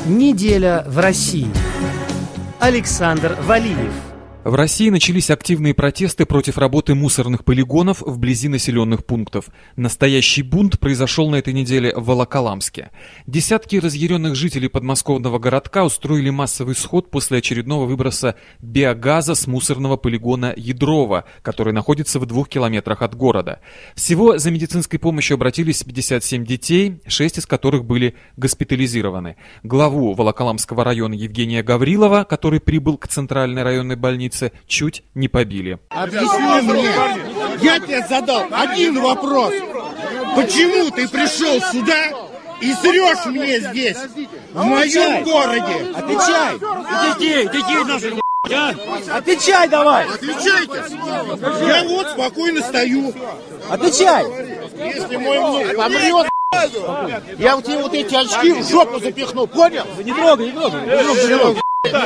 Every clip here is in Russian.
Неделя в России. Александр Валиев. В России начались активные протесты против работы мусорных полигонов вблизи населенных пунктов. Настоящий бунт произошел на этой неделе в Волоколамске. Десятки разъяренных жителей подмосковного городка устроили массовый сход после очередного выброса биогаза с мусорного полигона Ядрово, который находится в 2 километрах от города. Всего за медицинской помощью обратились 57 детей, 6 из которых были госпитализированы. Главу Волоколамского района Евгения Гаврилова, который прибыл к центральной районной больнице, чуть не побили. Объясни мне, я тебе задал один вопрос. Почему ты пришел сюда и срешь мне здесь, в моем городе? Отвечай! Детей наших, Отвечай давай! Отвечайте! Я вот спокойно стою. Отвечай! Если мой внук помрет, я вот тебе вот эти очки в жопу запихну, понял? Не трогай, не трогай!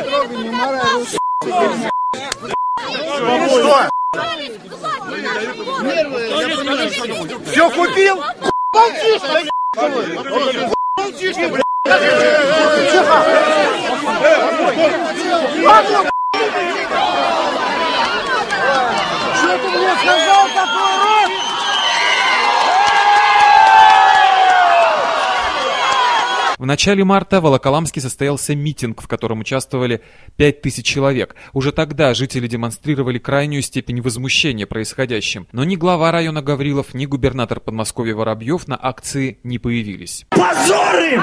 Что? Все купил? Молчишь, молчишь, блядь! Что ты мне сказал, такой рот? В начале марта в Волоколамске состоялся митинг, в котором участвовали 5000 человек. Уже тогда жители демонстрировали крайнюю степень возмущения происходящим. Но ни глава района Гаврилов, ни губернатор Подмосковья Воробьев на акции не появились. Позор им!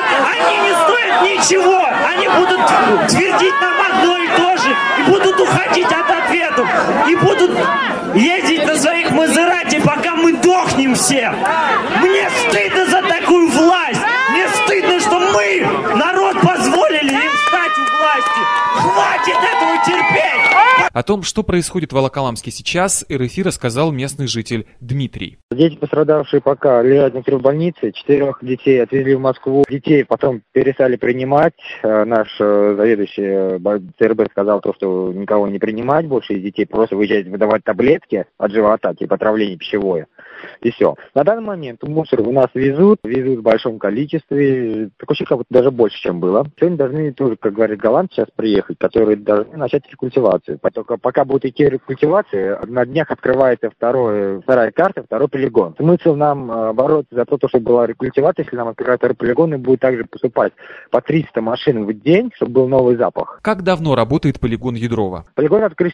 Они не стоят ничего! Они будут твердить нам одно и то же, и будут уходить от ответов, и будут ездить на своих Мазерати, пока мы дохнем все! Мне стыдно за такую власть! Мне стыдно, что мы, народ, позволили им стать у власти! Хватит этого терпеть! О том, что происходит в Волоколамске сейчас, РФИ рассказал местный житель Дмитрий. Дети, пострадавшие пока, лежат в больнице. 4 детей отвезли в Москву. Детей потом перестали принимать. Наш заведующий ЦРБ сказал, что никого не принимать больше из детей, просто выезжать выдавать таблетки от живота, типа отравление пищевое. И все. На данный момент мусор у нас везут в большом количестве. Такое как будто даже больше, чем было. Сегодня должны тоже, как говорят голландцы, сейчас приехать, которые должны начать рекультивацию. Только пока будет идти рекультивация, на днях открывается вторая карта, второй полигон. Смысл нам бороться за то, чтобы была рекультивация, если нам открывают второй полигон, и будет также поступать по 300 машин в день, чтобы был новый запах. Как давно работает полигон Ядрово? Полигон открыт с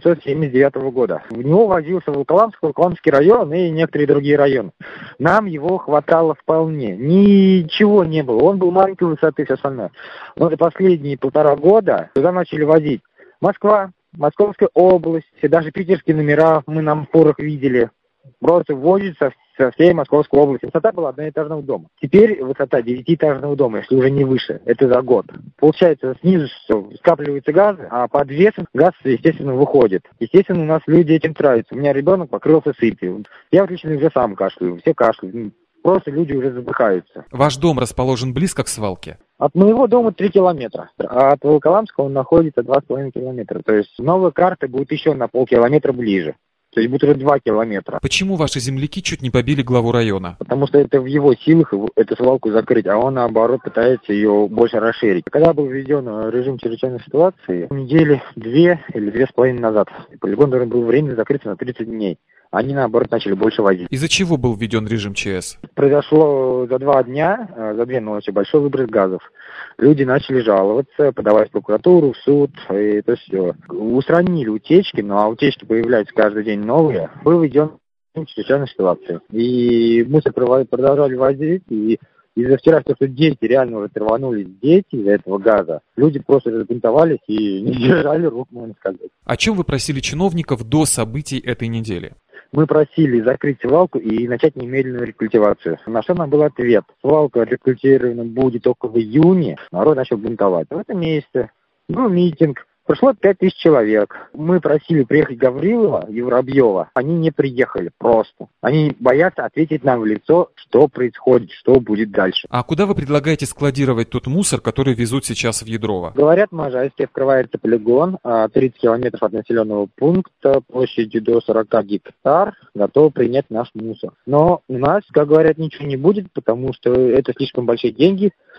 1979 года. В него возился Волоколамский район и некоторые другие районы. Нам его хватало вполне. Ничего не было. Он был маленькой высоты, все остальное. Но за последние 1,5 года туда начали возить Москва, Московская область, даже питерские номера мы на фурах видели. Просто возят со всей Московской области. Высота была одноэтажного дома. Теперь высота 9-этажного дома, если уже не выше. Это за год. Получается, снизу скапливаются газы, а под весом газ, естественно, выходит. Естественно, у нас люди этим травятся. У меня ребенок покрылся сыпью. Я лично уже сам кашляю, все кашляют. Просто люди уже задыхаются. Ваш дом расположен близко к свалке? От моего дома 3 километра. А от Волоколамска он находится 2,5 километра. То есть новая карта будет еще на полкилометра ближе. То есть будет уже 2 километра. Почему ваши земляки чуть не побили главу района? Потому что это в его силах эту свалку закрыть, а он, наоборот, пытается ее больше расширить. Когда был введен режим чрезвычайной ситуации, недели 2 или 2,5 назад, полигон должен был временно закрыться на 30 дней. Они, наоборот, начали больше возить. Из-за чего был введен режим ЧС? Произошло за 2 дня, за 2 ночи большой выброс газов. Люди начали жаловаться, подавать в прокуратуру, в суд, и это все. Устранили утечки, но утечки появляются каждый день новые. Был введен чрезвычайная ситуация. И мусор продолжали возить, и из-за вчерашнего, что дети реально уже рванулись, дети из-за этого газа, люди просто разбунтовались и не держали рук, можно сказать. О чем вы просили чиновников до событий этой недели? Мы просили закрыть свалку и начать немедленную рекультивацию. На что нам был ответ? Свалка рекультирована будет только в июне. Народ начал бунтовать. В этом месяце был митинг. Пришло 5000 человек. Мы просили приехать Гаврилова и Воробьева. Они не приехали просто. Они боятся ответить нам в лицо, что происходит, что будет дальше. А куда вы предлагаете складировать тот мусор, который везут сейчас в Ядрово? Говорят, Можайске открывается полигон 30 километров от населенного пункта, площадью до 40 гектар, готов принять наш мусор. Но у нас, как говорят, ничего не будет, потому что это слишком большие деньги.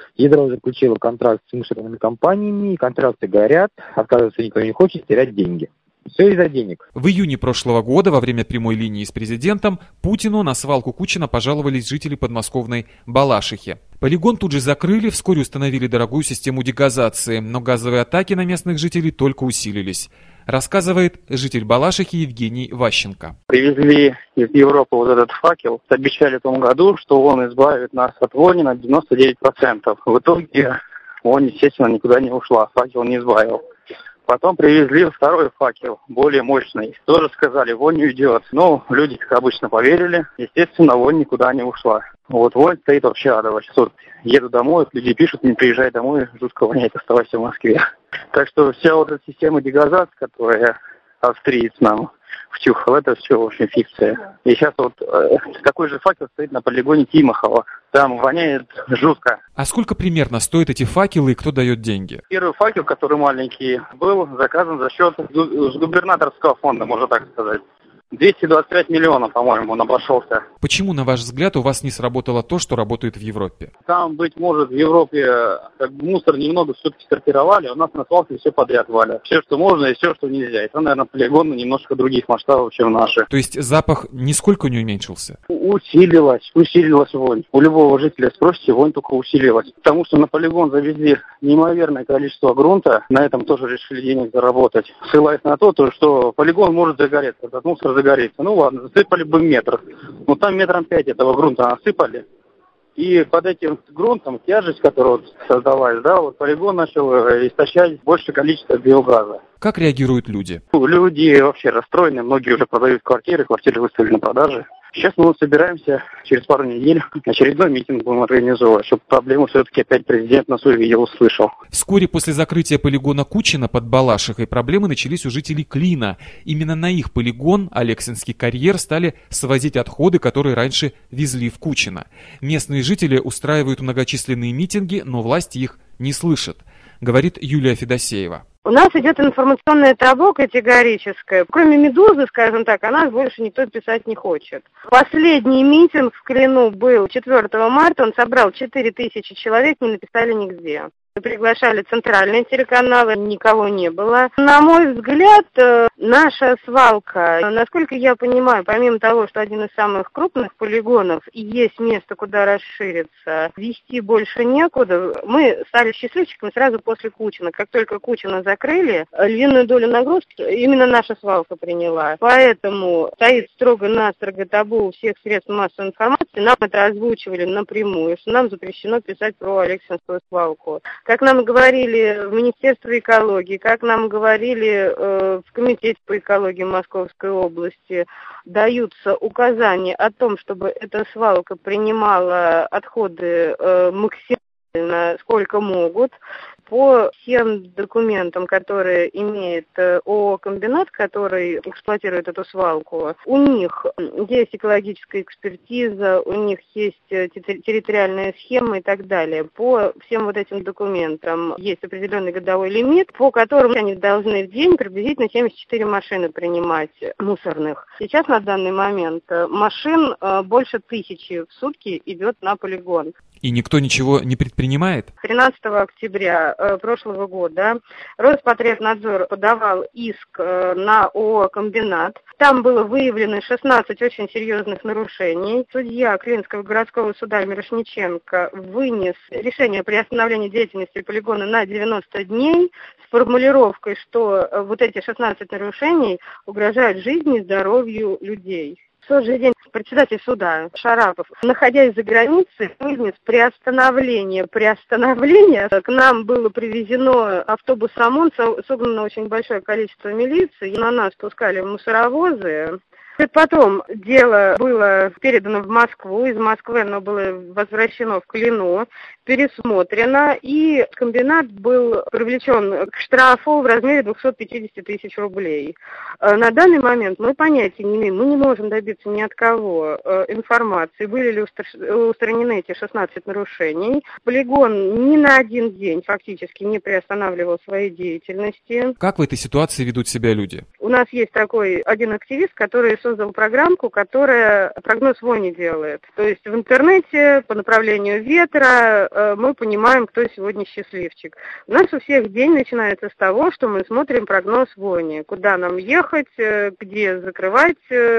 Ядро заключило контракт с мусорными компаниями, контракты горят, отказываться никто не хочет, терять деньги. Все из-за денег. В июне прошлого года, во время прямой линии с президентом, Путину на свалку Кучина пожаловались жители подмосковной Балашихи. Полигон тут же закрыли, вскоре установили дорогую систему дегазации, но газовые атаки на местных жителей только усилились. Рассказывает житель Балашихи Евгений Ващенко. Привезли из Европы вот этот факел. Обещали в том году, что он избавит нас от вони на 99%. В итоге вонь, естественно, никуда не ушла. Факел не избавил. Потом привезли второй факел, более мощный. Тоже сказали, вонь уйдет. Но люди, как обычно, поверили. Естественно, вонь никуда не ушла. Вот вонь стоит вообще адово. Сейчас вот еду домой, люди пишут, не приезжай домой, жутко воняет, оставайся в Москве. Так что вся вот эта система дегазации, которая австриец нам втюхал, это все, в общем, фикция. И сейчас вот такой же факел стоит на полигоне Тимохова. Там воняет жутко. А сколько примерно стоят эти факелы и кто дает деньги? Первый факел, который маленький, был заказан за счет губернаторского фонда, можно так сказать. 225 миллионов, по-моему, он обошелся. Почему, на ваш взгляд, у вас не сработало то, что работает в Европе? Там, быть может, в Европе мусор немного все-таки сортировали, а у нас на свалке все подряд валят. Все, что можно и все, что нельзя. Это, наверное, полигон немножко других масштабов, чем наши. То есть запах нисколько не уменьшился? Усилилась вонь. У любого жителя спросите, вонь только усилилась. Потому что на полигон завезли неимоверное количество грунта, на этом тоже решили денег заработать. Ссылаясь на то, что полигон может загореться, этот мусор загорится. Ну ладно, засыпали бы метр. Но там 5 метров этого грунта насыпали. И под этим грунтом тяжесть, которая вот создалась, вот полигон начал истощать большее количество биогаза. Как реагируют люди? Люди вообще расстроены, многие уже продают квартиры выставили на продаже. Сейчас мы собираемся, через пару недель очередной митинг будем организовывать, чтобы проблему все-таки опять президент на свое видео услышал. Вскоре после закрытия полигона Кучина под Балашихой проблемы начались у жителей Клина. Именно на их полигон, Алексинский карьер, стали свозить отходы, которые раньше везли в Кучино. Местные жители устраивают многочисленные митинги, но власти их не слышат, говорит Юлия Федосеева. У нас идет информационное табу категорическое. Кроме «Медузы», скажем так, о нас больше никто писать не хочет. Последний митинг в Клину был 4 марта, он собрал 4000 человек, не написали нигде. Приглашали центральные телеканалы, никого не было. На мой взгляд, наша свалка, насколько я понимаю, помимо того, что один из самых крупных полигонов и есть место, куда расшириться, вести больше некуда, мы стали счастливчиками сразу после Кучина. Как только Кучина закрыли, львиную долю нагрузки именно наша свалка приняла. Поэтому стоит строго-настрого табу у всех средств массовой информации. Нам это озвучивали напрямую, что нам запрещено писать про Алексинскую свалку. Как нам говорили в Министерстве экологии, как нам говорили в Комитете по экологии Московской области, даются указания о том, чтобы эта свалка принимала отходы максимально сколько могут. По всем документам, которые имеет ООО «Комбинат», который эксплуатирует эту свалку, у них есть экологическая экспертиза, у них есть территориальная схема и так далее. По всем вот этим документам есть определенный годовой лимит, по которому они должны в день приблизительно 74 машины принимать мусорных. Сейчас на данный момент машин больше 1000 в сутки идет на полигон. И никто ничего не предпринимает? 13 октября прошлого года Роспотребнадзор подавал иск на ООО «Комбинат». Там было выявлено 16 очень серьезных нарушений. Судья Клинского городского суда Мирошниченко вынес решение о приостановлении деятельности полигона на 90 дней с формулировкой, что вот эти 16 нарушений угрожают жизни и здоровью людей. В тот же день председатель суда Шарапов, находясь за границей, вынес приостановление. К нам было привезено автобус ОМОН, согнано очень большое количество милиции, на нас пускали в мусоровозы. Потом дело было передано в Москву, из Москвы оно было возвращено в Клину, пересмотрено, и комбинат был привлечен к штрафу в размере 250 тысяч рублей. На данный момент мы понятия не имеем, мы не можем добиться ни от кого информации, были ли устранены эти 16 нарушений. Полигон ни на один день фактически не приостанавливал своей деятельности. Как в этой ситуации ведут себя люди? У нас есть такой один активист, который создал программку, которая прогноз вони делает. То есть в интернете по направлению ветра мы понимаем, кто сегодня счастливчик. У нас у всех день начинается с того, что мы смотрим прогноз Вони. Куда нам ехать, где закрывать,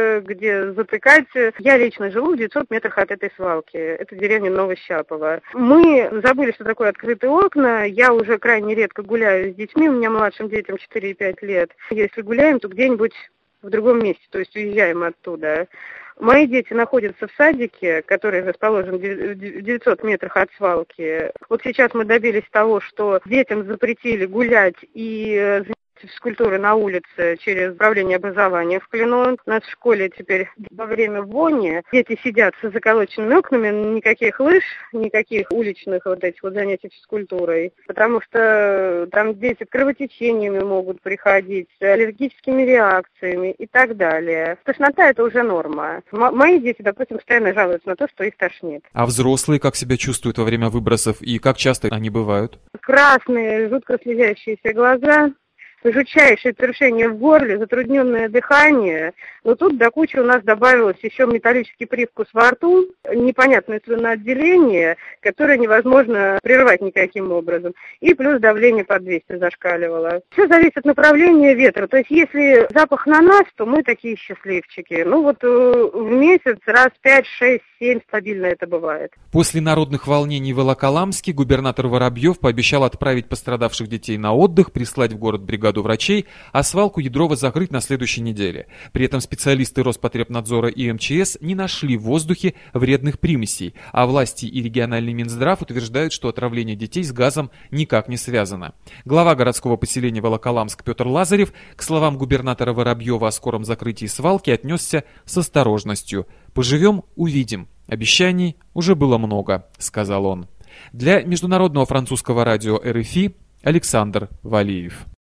где затыкать. Я лично живу в 900 метрах от этой свалки. Это деревня Новощапово. Мы забыли, что такое открытые окна. Я уже крайне редко гуляю с детьми. У меня младшим детям 4 и 5 лет. Если гуляем, то где-нибудь в другом месте, то есть уезжаем оттуда. Мои дети находятся в садике, который расположен в 900 метрах от свалки. Вот сейчас мы добились того, что детям запретили гулять и заниматься физкультурой на улице через управление образования в Клину. У нас в школе теперь во время Вони дети сидят с заколоченными окнами, никаких лыж, никаких уличных вот этих вот занятий физкультурой, потому что там дети с кровотечениями могут приходить, с аллергическими реакциями и так далее. Тошнота – это уже норма. Мои дети, допустим, постоянно жалуются на то, что их тошнит. А взрослые как себя чувствуют во время выбросов и как часто они бывают? Красные, жутко слезящиеся глаза, жутчайшее першение в горле, затрудненное дыхание. Но тут до кучи у нас добавилось еще металлический привкус во рту, непонятное слюноотделение, которое невозможно прервать никаким образом. И плюс давление под 200 зашкаливало. Все зависит от направления ветра. То есть если запах на нас, то мы такие счастливчики. Ну вот в месяц раз 5, 6, 7 стабильно это бывает. После народных волнений в Волоколамске губернатор Воробьев пообещал отправить пострадавших детей на отдых, прислать в город бригаду врачей, а свалку Ядрова закрыть на следующей неделе. При этом специалисты Роспотребнадзора и МЧС не нашли в воздухе вредных примесей, а власти и региональный Минздрав утверждают, что отравление детей с газом никак не связано. Глава городского поселения Волоколамск Петр Лазарев к словам губернатора Воробьева о скором закрытии свалки отнесся с осторожностью. «Поживем – увидим. Обещаний уже было много», – сказал он. Для международного французского радио РФИ Александр Валиев.